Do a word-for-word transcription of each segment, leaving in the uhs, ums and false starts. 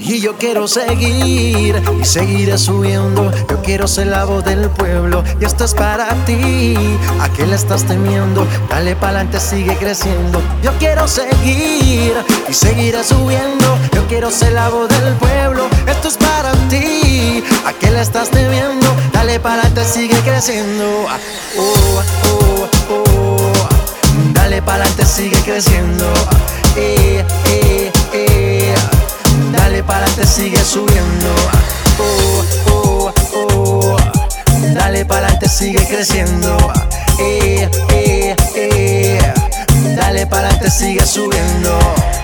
Y yo quiero seguir y seguiré subiendo. Yo quiero ser la voz del pueblo y esto es para ti. ¿A qué le estás temiendo? Dale pa'lante, sigue creciendo. Yo quiero seguir y seguiré subiendo. Yo quiero ser la voz del pueblo, esto es para ti. ¿A qué le estás temiendo? Dale pa'lante, sigue creciendo. Oh, oh, oh. Dale pa'lante, sigue creciendo. Eh, eh, eh. Dale pa'lante, sigue subiendo. Oh, oh, oh. Dale pa'lante, sigue creciendo. Eh, eh, eh. Dale pa'lante, sigue subiendo.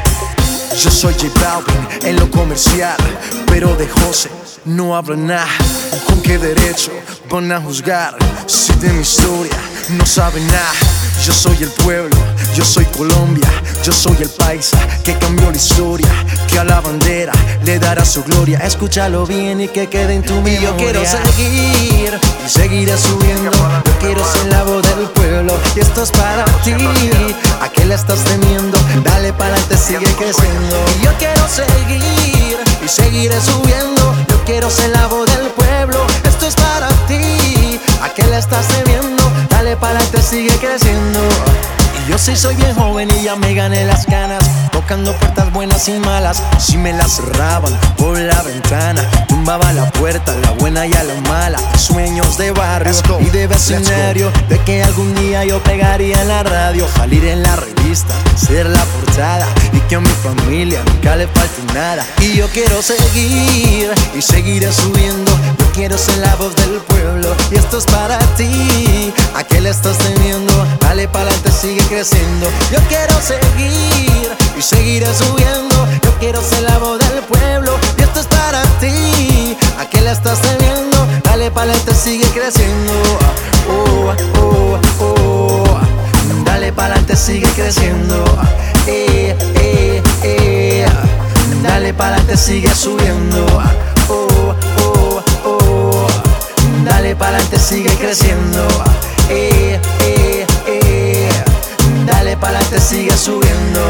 Yo soy J Balvin en lo comercial, pero de José no hablo nada. ¿Con qué derecho van a juzgar si de mi historia no saben nada? Yo soy el pueblo, yo soy Colombia, yo soy el paisa que cambió la historia, que a la bandera le dará su gloria. Escúchalo bien y que quede en tu memoria. Yo quiero seguir y seguiré subiendo. Yo quiero ser la voz del pueblo y esto es para ti. ¿A qué le estás temiendo? Dale pa'lante, sigue creciendo. Y yo quiero seguir y seguiré subiendo. Yo quiero ser la voz del pueblo, esto es para ti. ¿A qué le estás temiendo? Dale pa'lante, sigue creciendo. Y yo sí soy bien joven y ya me gané las ganas, tocando puertas buenas y malas. Si me las cerraban por la ventana, tumbaba la puerta, la buena y a la mala. Sueños de barrio y de vecindario, de que algún día yo pegaría en la radio, salir en la revista, ser la portada, y que a mi familia nunca le falte nada. Y yo quiero seguir y seguiré subiendo. Yo quiero ser la voz del pueblo y esto es para ti. ¿A qué le estás temiendo? Dale pa'lante, sigue creciendo. Yo quiero seguir y seguiré subiendo. Yo quiero ser la voz del pueblo y esto es para ti. ¿A qué le estás temiendo? Dale pa'lante, sigue creciendo. Oh, oh, oh. Dale pa'lante, sigue creciendo. Eh, eh, eh. Dale pa'lante, sigue subiendo. Oh, oh, oh. Dale pa'lante, sigue creciendo. Eh, eh, eh. Dale pa'lante, sigue subiendo.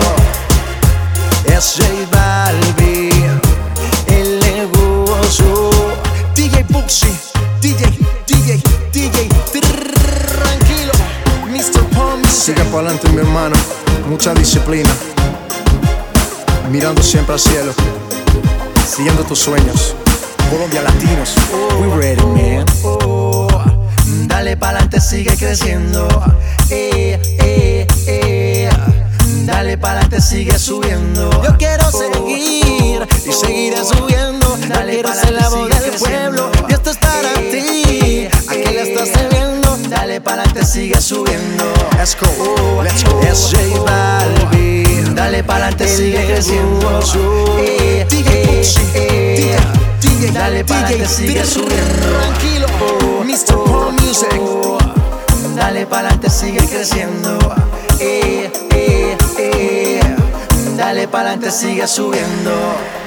Es J Balvin, el negocio. D J Buxi, D J, D J, D J, tranquilo, mister Palm Music. Sigue pa'lante, mi hermano, mucha disciplina, mirando siempre al cielo, siguiendo tus sueños. Colombia Latinos, we ready, man. Oh, dale pa'lante, sigue creciendo. Eh, eh, eh. Dale pa'lante, sigue subiendo. Yo quiero seguir y seguiré subiendo. Dale, quiero ser la voz del pueblo y esto es para ti. ¿A qué le estás temiendo? Dale pa'lante, sigue subiendo. Let's go, let's go. Es J Balvin. Dale pa'lante, sigue creciendo. Eh, eh, eh. Dale pa'lante, sigue subiendo. Tranquilo, mister Palm Music. Dale pa'lante, sigue creciendo. Eh, eh, eh. Dale pa'lante, sigue subiendo.